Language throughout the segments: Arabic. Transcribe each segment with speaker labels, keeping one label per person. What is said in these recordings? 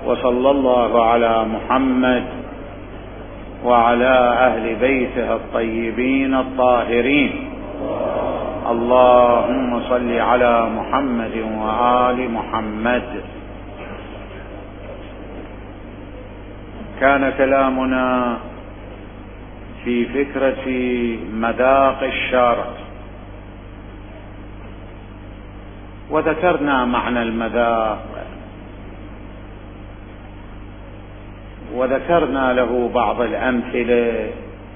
Speaker 1: وصلى الله على محمد وعلى أهل بيته الطيبين الطاهرين. اللهم صل على محمد وآل محمد. كان كلامنا في فكرة مذاق الشرع، وذكرنا معنى المذاق، وذكرنا له بعض الأمثلة،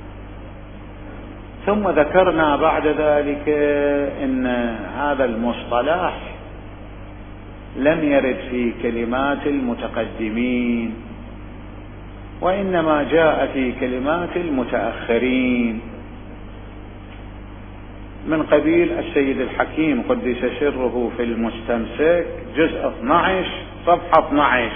Speaker 1: ثم ذكرنا بعد ذلك إن هذا المصطلح لم يرد في كلمات المتقدمين، وإنما جاء في كلمات المتأخرين من قبيل السيد الحكيم قدس سره في المستمسك جزء 12 صفحة 12.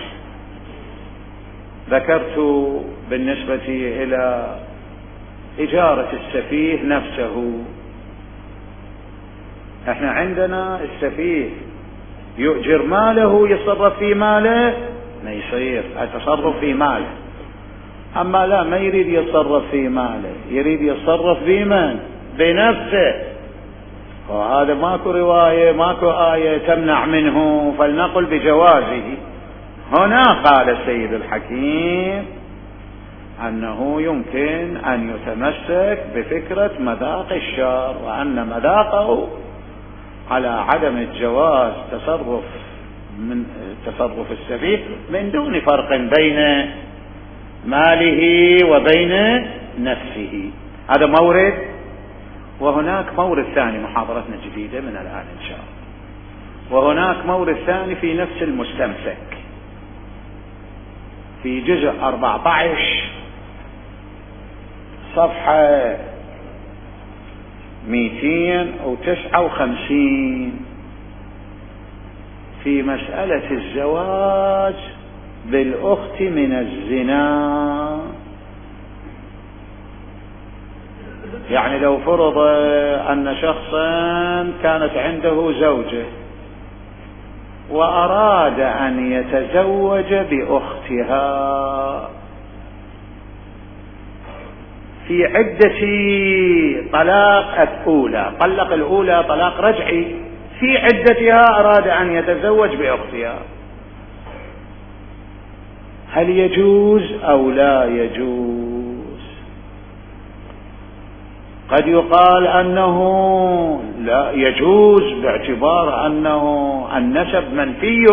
Speaker 1: ذكرت بالنسبة إلى إجارة السفيه نفسه. احنا عندنا السفيه يؤجر ماله يتصرف في ماله، ما يصير التصرف في ماله. أما لا، ما يريد يتصرف في ماله، يريد يتصرف بمن؟ بنفسه. وهذا ماكو رواية ماكو آية تمنع منه، فلنقل بجوازه. هنا قال السيد الحكيم أنه يمكن أن يتمسك بفكرة مذاق الشرع، وأن مذاقه على عدم الجواز تصرف السفيه من دون فرق بين ماله وبين نفسه. هذا مورد. وهناك مورد ثاني، محاضرتنا جديدة من الآن إن شاء الله. وهناك مورد ثاني في نفس المستمسك في جزء 14 صفحة 259 في مسألة الزواج بالأخت من الزنا. يعني لو فرض أن شخصا كانت عنده زوجة وأراد أن يتزوج بأختها في عدة طلاق الأولى، طلق الأولى طلاق رجعي، في عدتها أراد أن يتزوج بأختها، هل يجوز أو لا يجوز؟ قد يقال أنه لا يجوز باعتبار أنه النسب منفي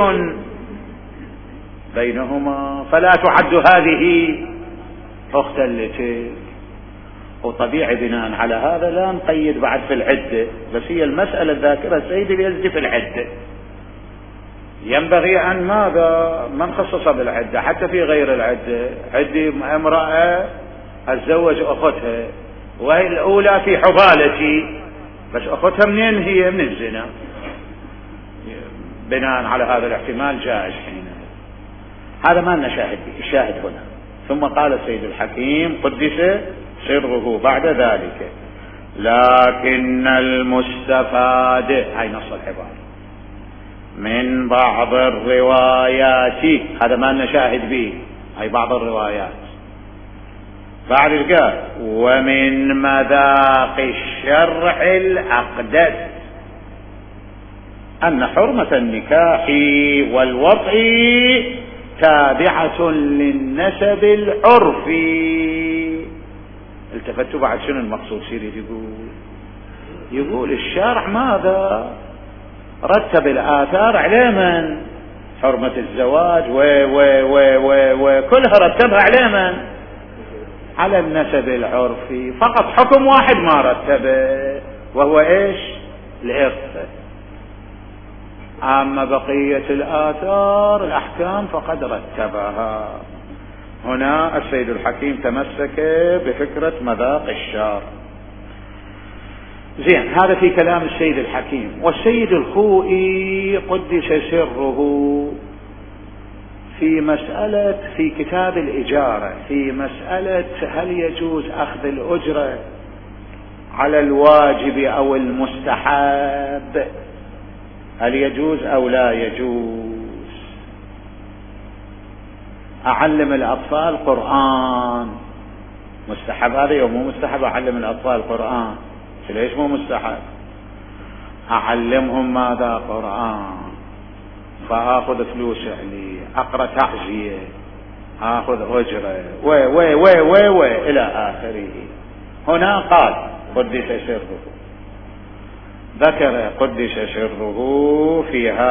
Speaker 1: بينهما، فلا تعد هذه أختا لتلك. وطبيعي بناء على هذا لا نقيد بعد في العدة، بس هي المسألة الذاكرة سيدي بيزدي في العدة. ينبغي أن ماذا ما نخصص بالعدة حتى في غير العدة. عدي امرأة أتزوج أختها وهي الأولى في حبالتي، بس أختها منين هي؟ من الزنا. بناء على هذا الاحتمال جائز حينئذ. هذا ما لنا شاهد به. الشاهد هنا ثم قال السيد الحكيم قدس سره بعد ذلك: لكن المستفاد، هاي نص العبارة، من بعض الروايات، هذا ما لنا شاهد به، هاي بعض الروايات. بعد قال: ومن مذاق الشرع الأقدس أن حرمة النكاح والوطء تابعة للنسب العرفي. التفتوا بعد شنو المقصود سيري؟ يقول الشرع ماذا رتب الآثار على من؟ حرمة الزواج وكلها رتبها على من؟ على النسب العرفي. فقط حكم واحد ما رتبه، وهو ايش؟ الإرث. أما بقية الآثار الأحكام فقد رتبها. هنا السيد الحكيم تمسك بفكرة مذاق الشرع. زين، هذا في كلام السيد الحكيم. والسيد الخوئي قدس سره في كتاب الإجارة في مسألة هل يجوز أخذ الأجرة على الواجب أو المستحب، هل يجوز أو لا يجوز؟ أعلم الأطفال قرآن، مستحب هذا يوم مو مستحب أعلم الأطفال قرآن؟ ليش مو مستحب؟ أعلمهم ماذا؟ قرآن، فآخذ فلوس علي، أقرأ تعزية، آخذ أجرة و إلى آخره. هنا قال قدس سره، ذكر قدس سره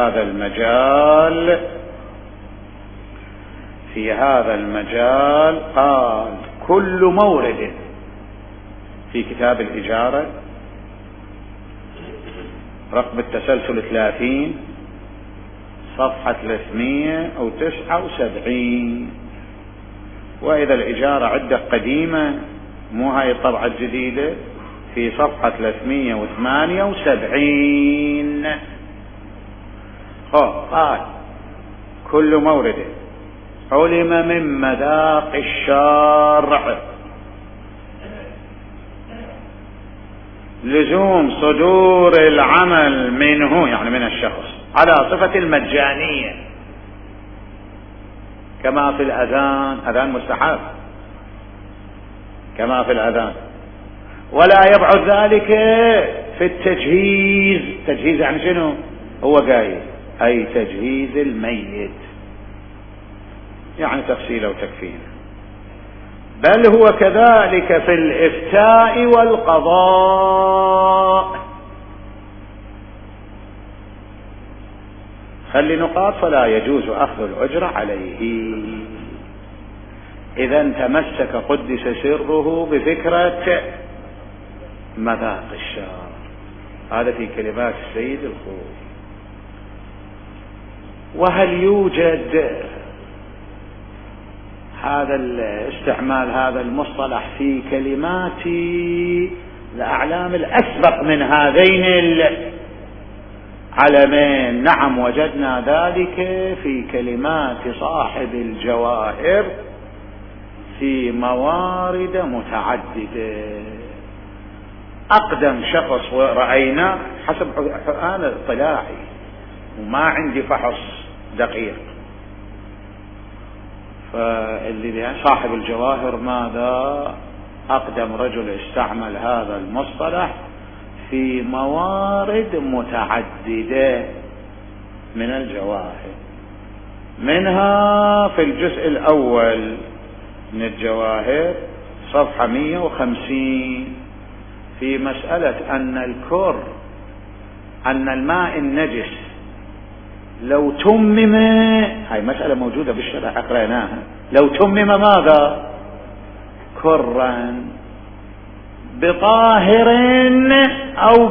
Speaker 1: في هذا المجال قال كل مورد في كتاب الإجارة رقم التسلسل 30 صفحة 379، وإذا الإجارة عدة قديمة مو هاي الطبعة الجديدة، في صفحة 378 قال كل مورد علم من مذاق الشرع لزوم صدور العمل منه، يعني من الشخص، على صفة المجانية كما في الأذان، أذان مستحب كما في الأذان، ولا يبعد ذلك في التجهيز. تجهيز يعني شنو؟ هو قايل أي تجهيز الميت، يعني تغسيله وتكفينه، بل هو كذلك في الإفتاء والقضاء. خلي نقاط: فلا يجوز أخذ الأجرة عليه. إذا تمسك قدس سره بفكرة مذاق الشرع، هذا في كلمات السيد الخوي. وهل يوجد هذا استعمال هذا المصطلح في كلمات الأعلام الأسبق من هذين العلمين؟ نعم، وجدنا ذلك في كلمات صاحب الجواهر في موارد متعددة. أقدم شخص رأينا حسب أنا اطلاعي وما عندي فحص دقيق، فاللي صاحب الجواهر ماذا؟ أقدم رجل استعمل هذا المصطلح في موارد متعددة من الجواهر، منها في الجزء الأول من الجواهر صفحة 150 في مسألة أن الماء النجس لو تمم، هاي مسألة موجودة بالشرع قرأناها، لو تمم ماذا؟ كرا بطاهر أو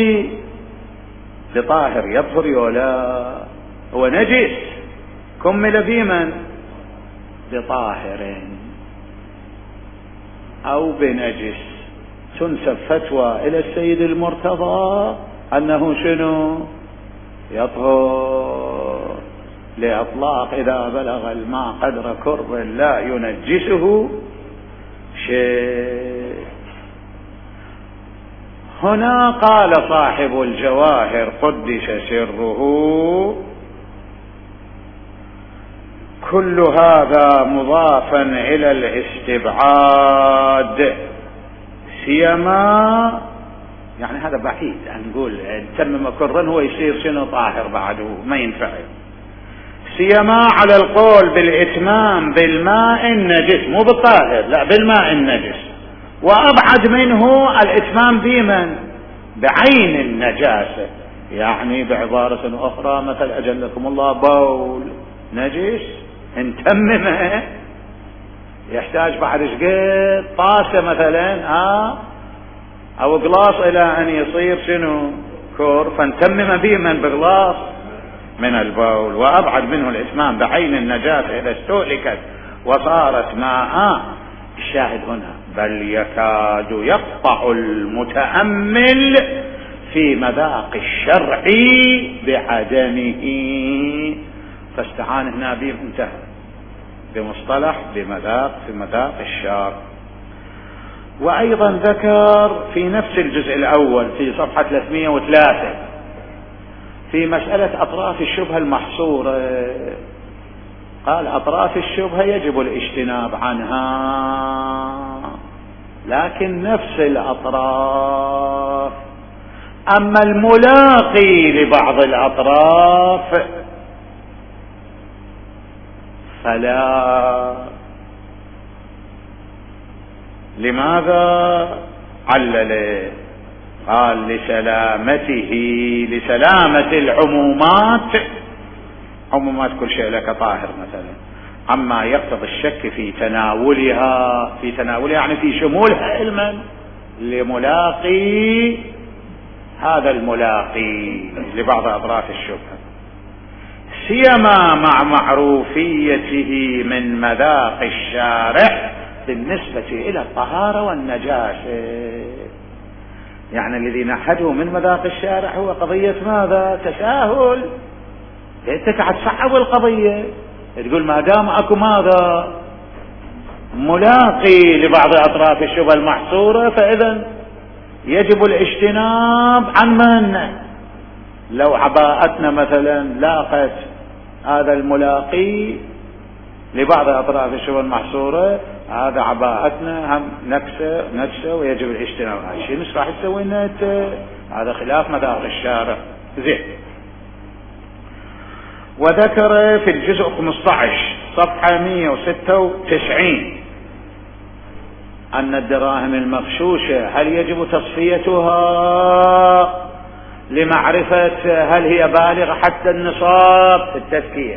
Speaker 1: بطاهر يطهر يولا، هو نجس كمل بمن؟ بطاهر أو بنجس، تنسب فتوى إلى السيد المرتضى أنه شنو؟ يطهر، لإطلاق إذا بلغ الماء قدر كرب لا ينجسه شيء. هنا قال صاحب الجواهر قدس سره كل هذا مضافا إلى الاستبعاد، سيما يعني هذا بعيد أن نقول تمم كرا هو يصير شنو؟ طاهر بعده ما ينفع، سيما على القول بالإتمام بالماء النجس، مو بالطاهر، لا بالماء النجس، وأبعد منه الإتمام بمن؟ بعين النجاسة، يعني بعبارة أخرى مثل أجلكم الله بول نجس انتممه يحتاج بعد شقيت طاسة مثلا أو قلاص إلى أن يصير شنو؟ كور، فانتمم بمن؟ بغلاص من البول، وأبعد منه الإتمام بعين النجاسة إذا استهلكت وصارت ماء. الشاهد هنا بل يكاد يقطع المتأمل في مذاق الشرع بعدمه، فاستعان هنا به انتهى بمصطلح في مذاق الشرع. وأيضا ذكر في نفس الجزء الأول في صفحة 303 في مسألة أطراف الشبهة المحصورة قال أطراف الشبهة يجب الاجتناب عنها، لكن نفس الأطراف. أما الملاقي لبعض الأطراف فلا. لماذا؟ علل، قال لسلامة العمومات، عمومات كل شيء لك طاهر مثلا، عما يقتضي الشك في تناولها يعني في شمولها علما، لملاقي هذا الملاقي لبعض أطراف الشبهة، سيما مع معروفيته من مذاق الشارع بالنسبة إلى الطهارة والنجاسة. يعني الذي نحده من مذاق الشارع هو قضية ماذا؟ تساهل. انت قاعد تصعب القضية، تقول ما دام اكو ماذا؟ ملاقي لبعض اطراف الشبهة المحصورة، فاذا يجب الاجتناب عن من؟ لو عباءتنا مثلا لاقت هذا الملاقي لبعض اطراف الشبهة المحصورة، هذا عباءتنا هم نكسة ويجب الاجتناب. هذا الشيء مش راح تسوي انت، هذا خلاف مذاق الشارع. زين. وذكر في الجزء 15 صفحة 196 أن الدراهم المغشوشة هل يجب تصفيتها لمعرفة هل هي بالغة حتى النصاب في التزكية.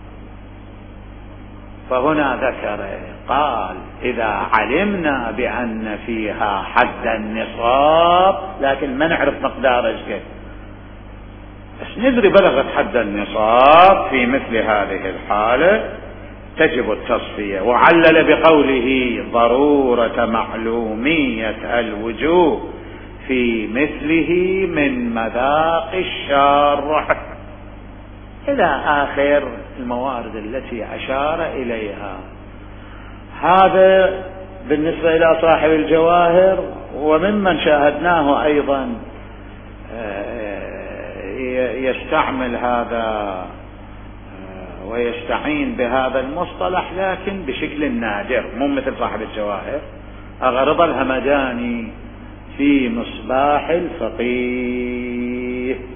Speaker 1: فهنا ذكر قال إذا علمنا بأن فيها حد النصاب لكن ما نعرف مقدار ايش قد، بس ندري بلغت حد النصاب، في مثل هذه الحالة تجب التصفية. وعلل بقوله ضرورة معلومية الوجوه في مثله من مذاق الشارع إلى آخر الموارد التي أشار إليها. هذا بالنسبة إلى صاحب الجواهر. وممن شاهدناه أيضا يستعمل هذا ويستعين بهذا المصطلح لكن بشكل نادر، مو مثل صاحب الجواهر. أغرض الهمداني في مصباح الفقيه،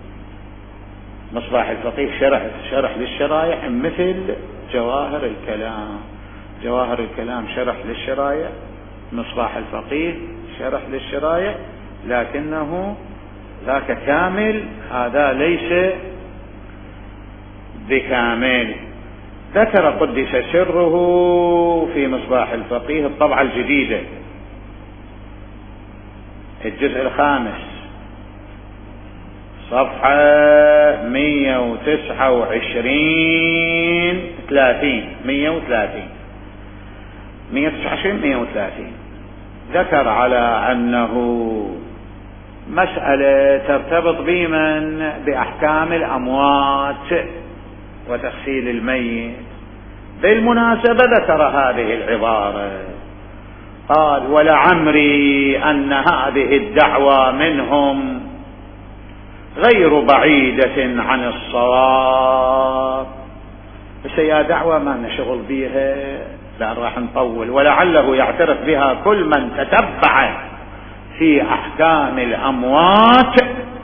Speaker 1: مصباح الفقيه شرح للشرايح مثل جواهر الكلام. جواهر الكلام شرح للشرايح، مصباح الفقيه شرح للشرايح، لكنه ذاك كامل، هذا ليس بكامل. ذكر قدس سره في مصباح الفقيه الطبعة الجديدة الجزء 5 صفحة 129 130 ذكر على أنه مسألة ترتبط بمن بأحكام الأموات وتغسيل الميت. بالمناسبة ذكر هذه العبارة، قال ولعمري أن هذه الدعوة منهم غير بعيدة عن الصواب. بس هي دعوة ما نشغل بها، لا راح نطول. ولعله يعترف بها كل من تتبع في أحكام الأموات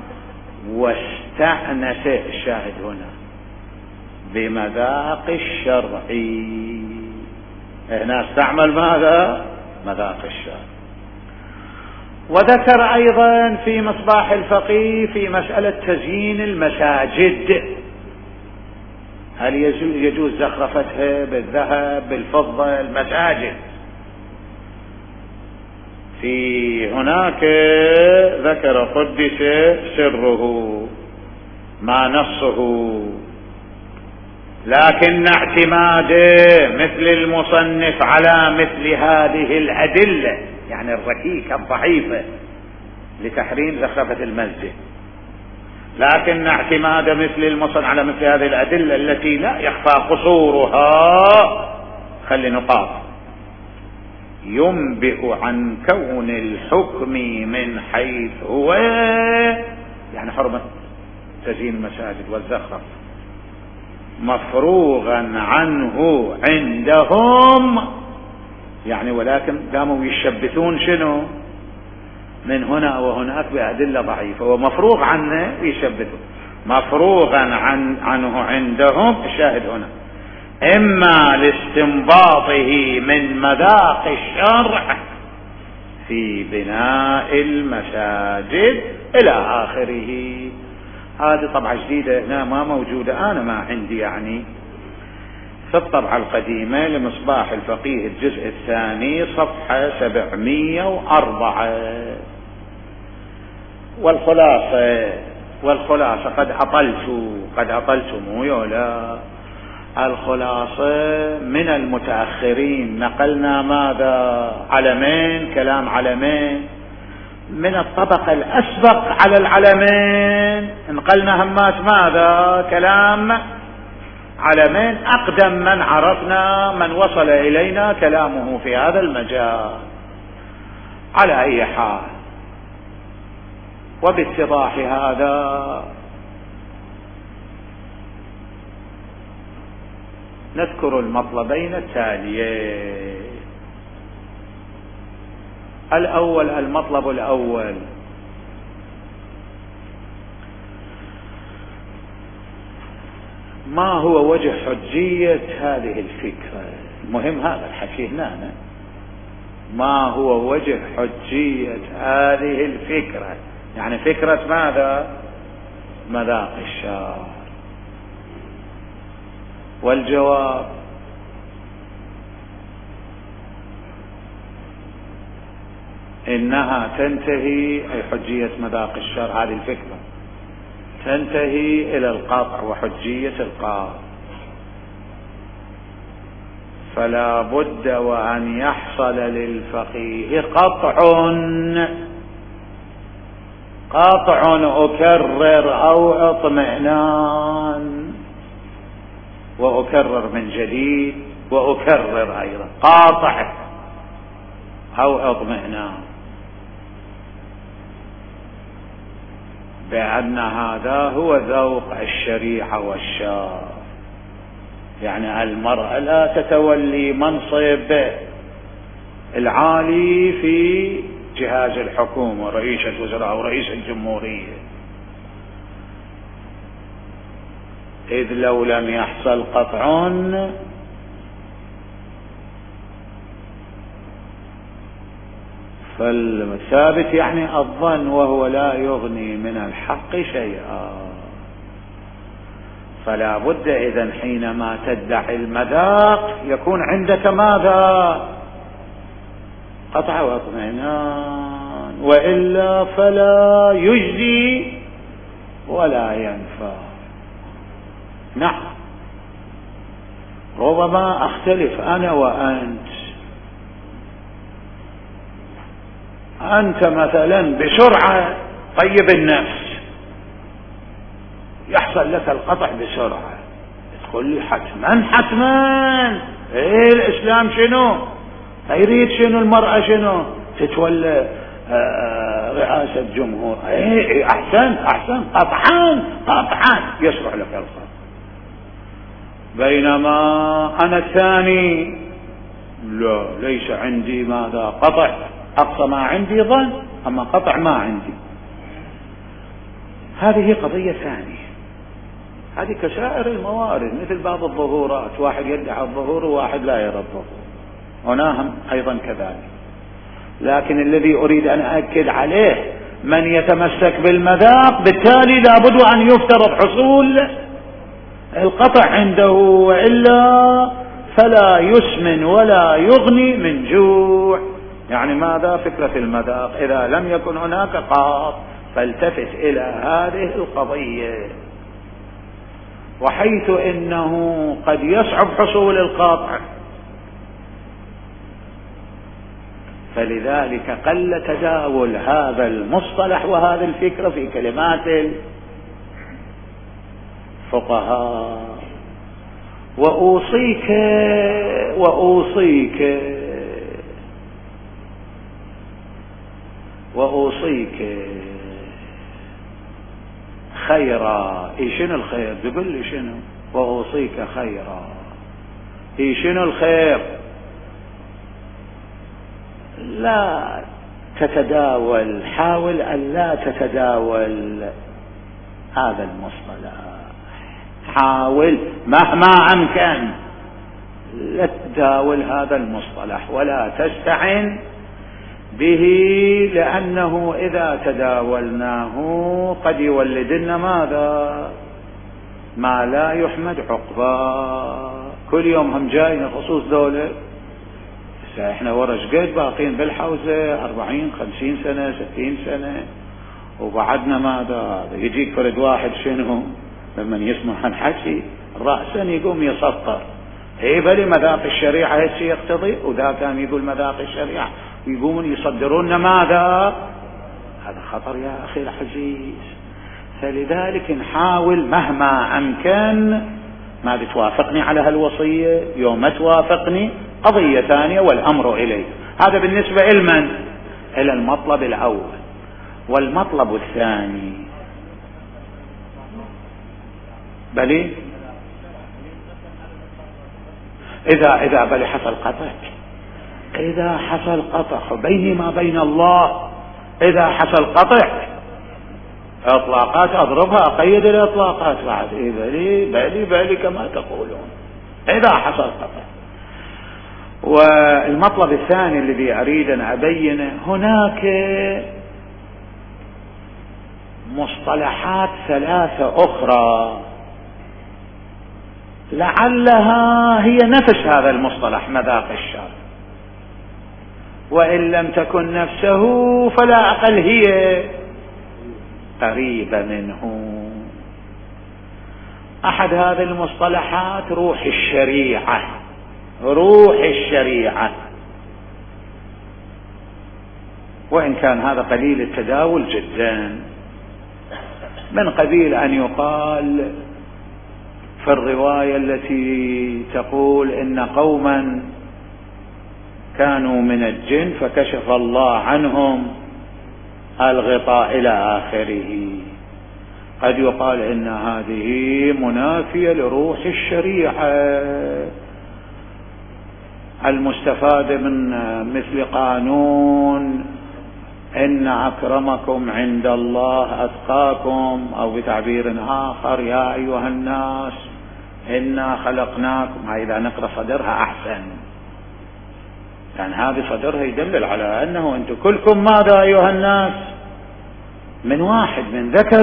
Speaker 1: واستأنس، الشاهد هنا بمذاق الشرعي. هنا استعمل ماذا؟ مذاق الشرع. وذكر أيضا في مصباح الفقيه في مسألة تزيين المساجد، هل يجوز زخرفتها بالذهب بالفضة المساجد؟ في هناك ذكر قدس سره ما نصه، لكن اعتماد مثل المصنف على مثل هذه الأدلة، يعني الركيكة الضعيفة لتحريم زخرفة المسجد، لكن اعتماد مثل المصنف على مثل هذه الأدلة التي لا يخفى قصورها، خلي نقاط، ينبئ عن كون الحكم من حيث هو، يعني حرمة تزيين المساجد والزخرف، مفروغا عنه عندهم، يعني ولكن قاموا يشبثون شنو من هنا وهناك بأدلة ضعيفة، ومفروغ عنه يشبثون. مفروغا عنه عندهم، الشاهد هنا إما لاستنباطه من مذاق الشرع في بناء المساجد إلى آخره. هذه طبعة جديدة هنا ما موجودة، أنا ما عندي يعني في الطبعة القديمة لمصباح الفقيه الجزء الثاني صفحة 704. والخلاصة قد أطلت مو يولا. الخلاصة من المتأخرين نقلنا ماذا؟ علمين، كلام علمين. من الطبقة الأسبق على العلمين نقلنا همات ماذا؟ كلام علمين. أقدم من عرفنا من وصل إلينا كلامه في هذا المجال. على أي حال، وباتضاح هذا نذكر المطلبين التاليين. الأول، المطلب الأول، ما هو وجه حجية هذه الفكرة؟ المهم هذا الحكي هنا، ما هو وجه حجية هذه الفكرة؟ يعني فكرة ماذا؟ مذاق الشرع. والجواب إنها تنتهي، أي حجية مذاق الشرع هذه الفكرة تنتهي إلى القطع وحجية القاطع. فلا بد وأن يحصل للفقيه قطع أكرر أو اطمئنان، وأكرر من جديد وأكرر أيضا، قاطع أو اطمئنان بأن هذا هو ذوق الشريعة والشرع. يعني المرأة لا تتولي منصب العالي في جهاز الحكومة، رئيسة وزراء أو رئيس الجمهورية، إذ لو لم يحصل قطع فالثابت يعني الظن، وهو لا يغني من الحق شيئا. فلا بد إذن حينما تدعي المذاق يكون عندك ماذا؟ قطع واطمئنان، وإلا فلا يجزي ولا ينفع. نعم، ربما أختلف أنا وأنت. أنت مثلا بسرعة طيب النفس، يحصل لك القطع بسرعة، تقول لي حتما ايه الإسلام شنو يريد؟ شنو المرأة شنو تتولى رئاسة جمهور؟ ايه احسن قطعان يصلح لك القطع. بينما أنا الثاني لا، ليس عندي ماذا؟ قطع، أقصى ما عندي ظن، أما قطع ما عندي. هذه قضية ثانية، هذه كسائر الموارد، مثل بعض الظهورات، واحد يدعي الظهور وواحد لا يرى الظهور، هناهم أيضا كذلك. لكن الذي أريد أن أؤكد عليه من يتمسك بالمذاق بالتالي لابد أن يفترض حصول القطع عنده، وإلا فلا يسمن ولا يغني من جوع. يعني ماذا؟ فكرة المذاق إذا لم يكن هناك قاط، فالتفت إلى هذه القضية. وحيث إنه قد يصعب حصول القاطع، فلذلك قل تداول هذا المصطلح وهذه الفكرة في كلمات الفقهاء. وأوصيك خيرا. شنو الخير؟ تقول لي شنو؟ وأوصيك خيرا. في شنو الخير؟ لا تتداول، حاول أن لا تتداول هذا المصطلح، حاول مهما أمكن لا تتداول هذا المصطلح ولا تستعن به، لأنه إذا تداولناه قد يولد لنا ماذا؟ ما لا يحمد عقباه. كل يوم هم جاينا خصوص دولة، احنا ورا شقد باقين بالحوزة 40 50 سنة 60 سنة، وبعدنا ماذا؟ يجيك فرد واحد شنو لما يسمع عن حكي رأسا يقوم يسطر، ايه بلي مذاق الشريعة هيك يقتضي، وذا كان يقول مذاق الشريعة ويقومون يصدرون ماذا؟ هذا خطر يا أخي العزيز. فلذلك نحاول مهما أمكن. ما بتوافقني على هالوصية؟ يوم ما توافقني قضية ثانية والأمر إليه. هذا بالنسبة لمن؟ إلى المطلب الأول. والمطلب الثاني بلي إذا بلي حصل قطع، إذا حصل قطع بيني ما بين الله، إذا حصل قطع اطلاقات اضربها، اقيد الاطلاقات بعد، إيه بلي كما تقولون اذا حصل قطع. والمطلب الثاني الذي اريد ان ابينه، هناك مصطلحات ثلاثة اخرى لعلها هي نفس هذا المصطلح مذاق الشر، وان لم تكن نفسه فلا اقل هي قريبة منه. احد هذه المصطلحات روح الشريعة. روح الشريعة، وان كان هذا قليل التداول جدا، من قبيل ان يقال في الرواية التي تقول ان قوما كانوا من الجن فكشف الله عنهم الغطاء إلى آخره، قد يقال إن هذه منافية لروح الشريعة المستفاد من مثل قانون إن أكرمكم عند الله أتقاكم، أو بتعبير آخر يا أيها الناس إنا خلقناكم. إذا نقرأ صدرها أحسن، يعني هذه صدرها يدلل على أنه أنتم كلكم ماذا أيها الناس؟ من واحد، من ذكر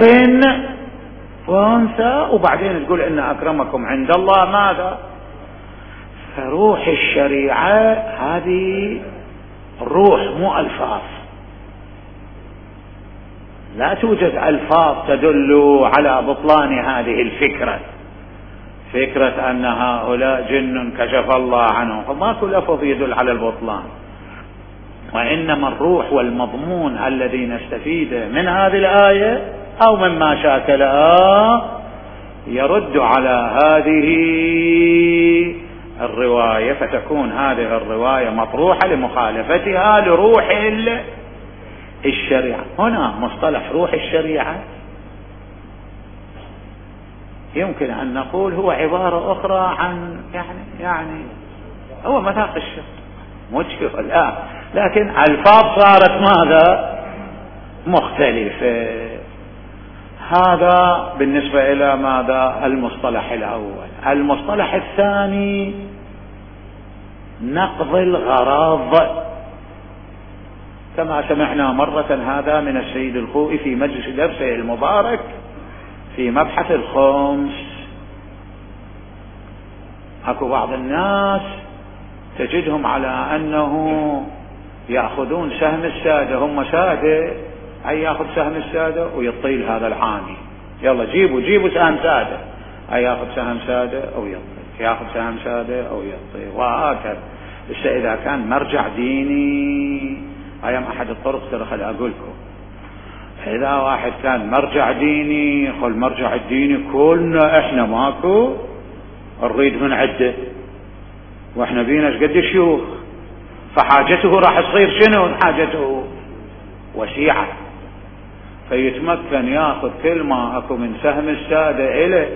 Speaker 1: وأنثى، وبعدين تقول إن أكرمكم عند الله ماذا؟ فروح الشريعة هذه الروح مو ألفاظ، لا توجد ألفاظ تدل على بطلان هذه الفكرة، فكرة أن هؤلاء جن كشف الله عنهم، فماكو لفظ يدل على البطلان، وإنما الروح والمضمون الذي نستفيد من هذه الآية أو مما شاكلها يرد على هذه الرواية، فتكون هذه الرواية مطروحة لمخالفتها لروح الشريعة. هنا مصطلح روح الشريعة يمكن أن نقول هو عبارة أخرى عن يعني هو مذاق الشر، مشكلة الآن، لكن الفاظ صارت ماذا؟ مختلفة. هذا بالنسبة إلى ماذا؟ المصطلح الأول. المصطلح الثاني نقض الغرض، كما سمعنا مرة هذا من السيد الخوئي في مجلس درسه المبارك في مبحث الخمس. اكو بعض الناس تجدهم على انه يأخذون سهم السادة، هم سادة، اي يأخذ سهم السادة ويطيل هذا العامي، يلا جيبوا سهم سادة، اي يأخذ سهم سادة او يطيل، يأخذ سهم سادة او يطيل، وهكذا. بس اذا كان مرجع ديني، ايام احد الطرق ترى خل اقول لكم، إذا واحد كان مرجع ديني، خل مرجع الديني كلنا احنا ماكو نريد من عده، واحنا بينا قد شيوخ، فحاجته راح تصير شنو؟ حاجته وسيعة، فيتمكن ياخذ كل ما اكو من سهم السادة إليه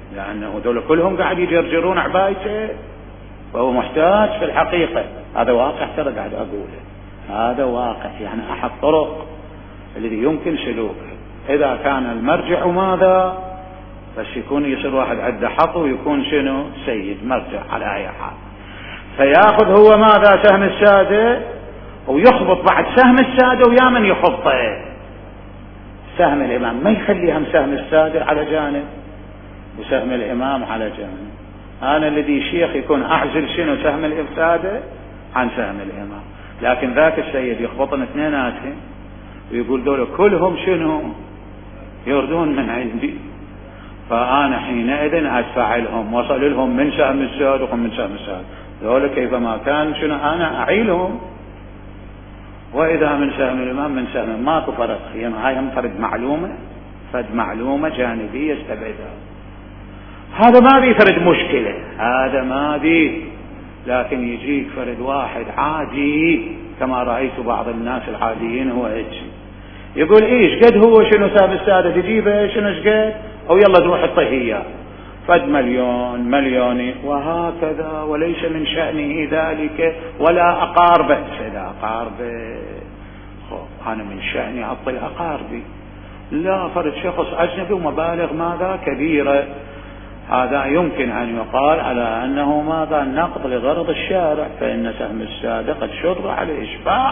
Speaker 1: لأنه دول كلهم قاعد يجرجرون عبايته، وهو محتاج في الحقيقة. هذا واقع ترى قاعد أقوله، هذا واقع، يعني أحد طرق الذي يمكن سلوكه إذا كان المرجع ماذا، بس يكون يصير واحد عنده حظ ويكون شنو سيد مرجع على أي حال، فيأخذ هو ماذا سهم السادة ويخبط بعد سهم السادة، ويا من يخبطه سهم الإمام، ما يخليهم سهم السادة على جانب وسهم الإمام على جانب. أنا الذي شيخ يكون أعزل شنو سهم السادة عن سهم الإمام، لكن ذاك السيد يخبطن اثنيناتهم ويقول دول كلهم شنو يردون من عندي، فأنا حينئذ أدفع لهم، وصل لهم من سهم السادة وهم من سهم السادة، دول كيفما كان شنو أنا أعيلهم، وإذا من سهم الإمام من سهم، ماكو فرق. يعني هاي هم فرد معلومة، فرد معلومة جانبية استبعدها، هذا ما بي فرد مشكلة، هذا ما بي. لكن يجيك فرد واحد عادي كما رأيت بعض الناس العاديين هو هيك يقول ايش قد هو شنو سهم السادة تجيبه شنو قد، او يلا تروح الطهية فد مليون مليونين وهكذا، وليس من شأنه ذلك ولا أقاربه. إذا أقاربه أنا من شأني أعطي أقاربي، لا فرد شخص أجنبي ومبالغ ماذا كبيرة، هذا يمكن أن يقال على أنه ماذا نقض لغرض الشارع، فإن سهم السادة قد شرع على إشباع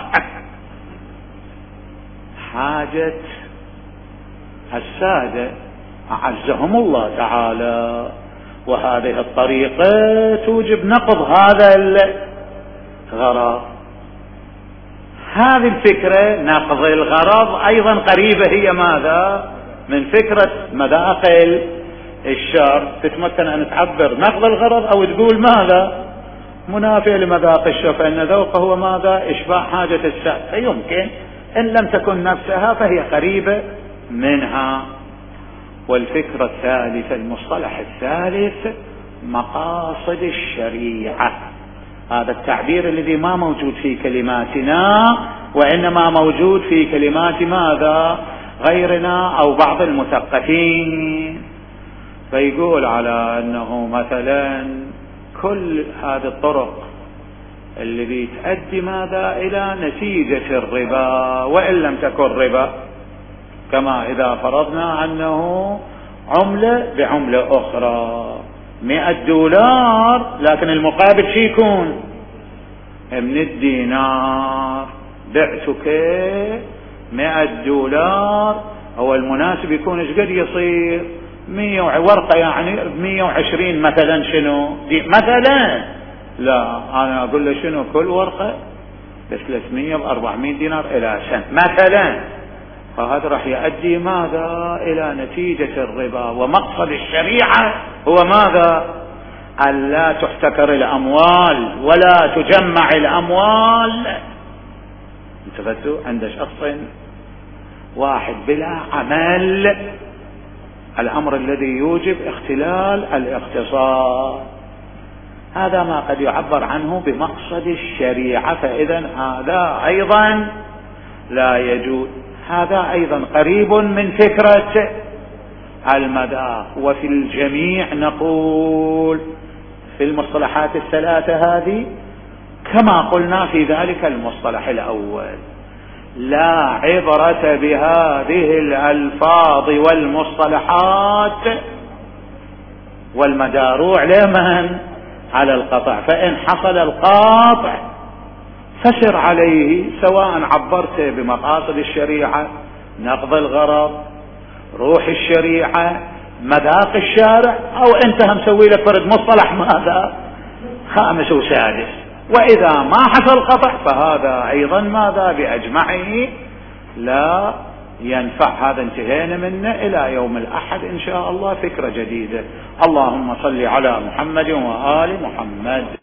Speaker 1: حاجة السادة أعزهم الله تعالى، وهذه الطريقة توجب نقض هذا الغرض. هذه الفكرة نقض الغرض أيضا قريبة هي ماذا من فكرة مداخل الشر، تتمكن أن تعبر نقض الغرض أو تقول ماذا منافع لمذاق الشر، فإن ذوقه هو ماذا إشباع حاجة السائل، فيمكن إن لم تكن نفسها فهي قريبة منها. والفكرة الثالثة المصطلح الثالث مقاصد الشريعة، هذا التعبير الذي ما موجود في كلماتنا وإنما موجود في كلمات ماذا غيرنا أو بعض المثقفين، فيقول على أنه مثلا كل هذه الطرق الذي تؤدي ماذا إلى نتيجة الربا، وإن لم تكن ربا، كما إذا فرضنا أنه عملة بعملة أخرى $100 لكن المقابل شي يكون من الدينار، بعتك $100 هو المناسب يكون ايش قد يصير 100 ورقة يعني 120 مثلا شنو دي مثلا، لا أنا أقول له شنو كل ورقة ب300 ب400 دينار إلى سنة مثلا، فهذا راح يؤدي ماذا إلى نتيجة الربا. ومقصد الشريعة هو ماذا ألا تحتكر الأموال ولا تجمع الأموال. انتبهتوا عند شخص واحد بلا عمل، الأمر الذي يوجب اختلال الاقتصاد، هذا ما قد يعبر عنه بمقصد الشريعة، فإذا هذا أيضا لا يجوز. هذا أيضا قريب من فكرة المذاق. وفي الجميع نقول في المصطلحات الثلاثة هذه كما قلنا في ذلك المصطلح الأول، لا عبرة بهذه الألفاظ والمصطلحات والمداروع لمن على القطع، فإن حصل القاطع فسر عليه، سواء عبرت بمقاصد الشريعة نقض الغرض روح الشريعة مذاق الشارع، أو أنت مسوي لك فرد مصطلح ماذا خامس وسادس. وإذا ما حصل قطع فهذا أيضا ماذا بأجمعه لا ينفع. هذا انتهينا منه، إلى يوم الأحد إن شاء الله فكرة جديدة. اللهم صل على محمد وآل محمد.